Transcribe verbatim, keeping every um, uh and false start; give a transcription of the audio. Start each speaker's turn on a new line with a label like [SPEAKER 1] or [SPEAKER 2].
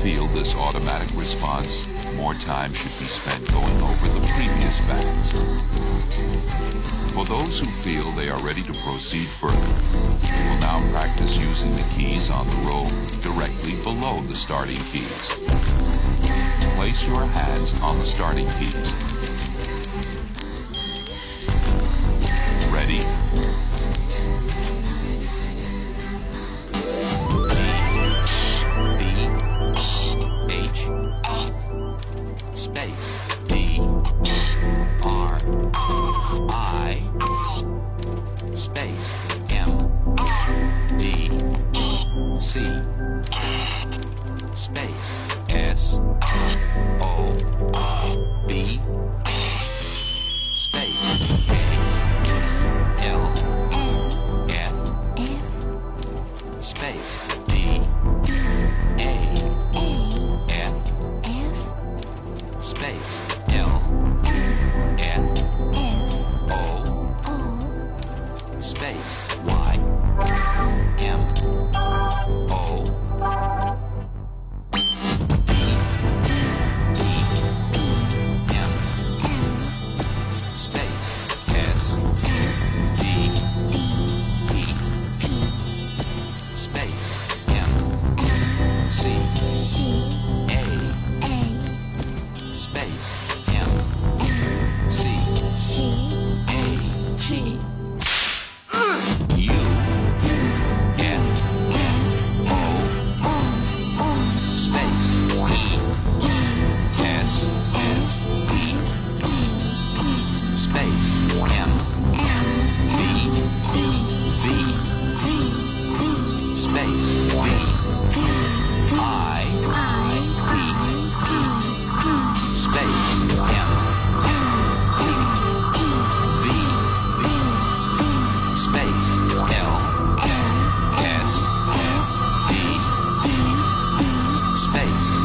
[SPEAKER 1] feel this automatic response, more time should be spent going over the previous facts. For those who feel they are ready to proceed further, we will now practice using the keys on the row directly below the starting keys. Place your hands on the starting keys. Ready?
[SPEAKER 2] Space.